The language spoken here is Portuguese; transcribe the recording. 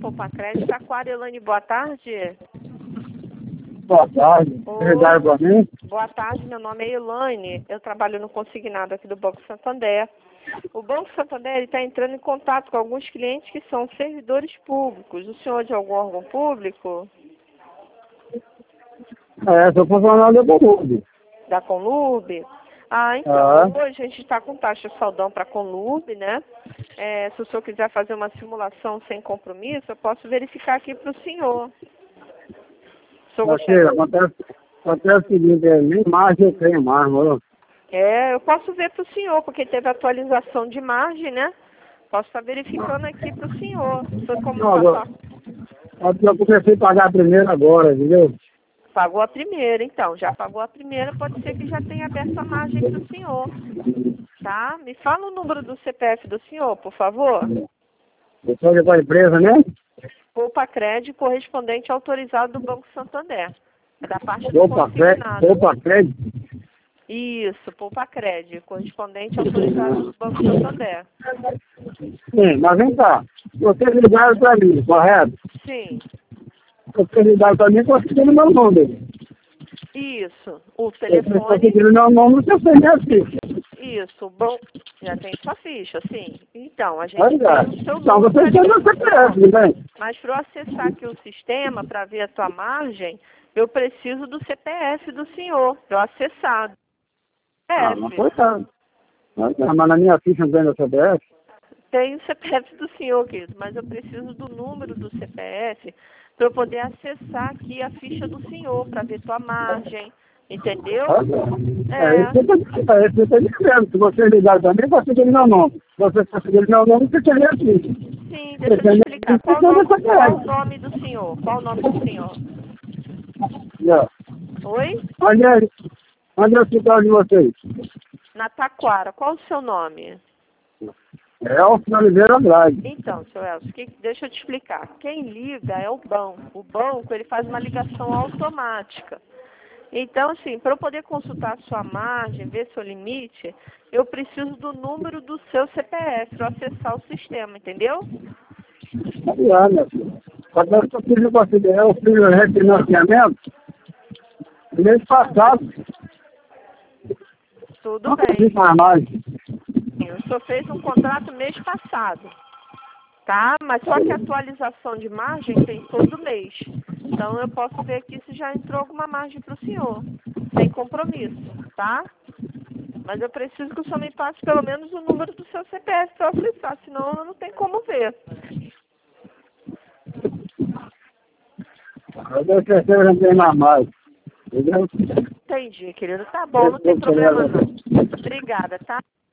Poupa-Crédito, Taquara. Elaine, boa tarde. Boa tarde. Ligaram para mim? Boa tarde, meu nome é Elaine. Eu trabalho no consignado aqui do Banco Santander. O Banco Santander está entrando em contato com alguns clientes que são servidores públicos. O senhor é de algum órgão público? Sou funcionário da Conlurb. Da Conlurb? Então, hoje a gente está com taxa saldão para a Conlurb, né? Se o senhor quiser fazer uma simulação sem compromisso, eu posso verificar aqui para o senhor. Acontece o seguinte, nem margem eu tenho mais, mano. Eu posso ver para o senhor, porque teve atualização de margem, né? Posso estar verificando aqui para o senhor. Eu comecei a pagar a primeira agora, entendeu? Pagou a primeira, então. Já pagou a primeira, pode ser que já tenha aberto a margem para o senhor. Tá? Me fala o número do CPF do senhor, por favor. Eu sou de empresa, né? Poupa-Crédito, correspondente autorizado do Banco Santander. É da parte do consignado. Poupa-Crédito? Isso, Poupa-Crédito, correspondente autorizado do Banco Santander. Sim, mas vem cá. Vocês ligaram para mim, correto? Sim. Vocês ligaram para mim conseguindo meu número. Isso, o telefone... Conseguindo meu número, você tem minha ficha. Isso, bom, já tem sua ficha, sim. Então, a gente tem o seu então, número. você tem meu CPF, né? Mas para eu acessar aqui o sistema, para ver a tua margem, eu preciso do CPF do senhor, para eu acessar. Mas coitado. Mas na minha ficha não tem meu CPF? Tem o CPF do senhor, querido, mas eu preciso do número do CPF para eu poder acessar aqui a ficha do senhor, para ver tua margem, entendeu? Isso que eu estou dizendo. Se você ligar também, você tem meu nome. Se você conseguir meu nome, você tem minha ficha. Sim, deixa eu te explicar. Qual o nome do senhor? Qual o nome do senhor? Oi? Onde é o escritório de vocês? Na Taquara. Qual o seu nome? Elcio Oliveira Andrade. Então, seu Elcio, deixa eu te explicar. Quem liga é o banco. O banco, ele faz uma ligação automática. Então, assim, para eu poder consultar a sua margem, ver seu limite, eu preciso do número do seu CPF para acessar o sistema, entendeu? Minha filha. Quando eu fiz o refinanciamento, no mês passado. Tudo bem. Margem. O senhor fez um contrato mês passado, tá? Mas só que a atualização de margem tem todo mês. Então eu posso ver aqui se já entrou alguma margem para o senhor, sem compromisso, tá? Mas eu preciso que o senhor me passe pelo menos o número do seu CPF para eu acessar, senão eu não tenho como ver. Eu tenho certeza que não tem mais. Entendeu? Entendi, querido. Tá bom, não tem problema não. Obrigada, tá?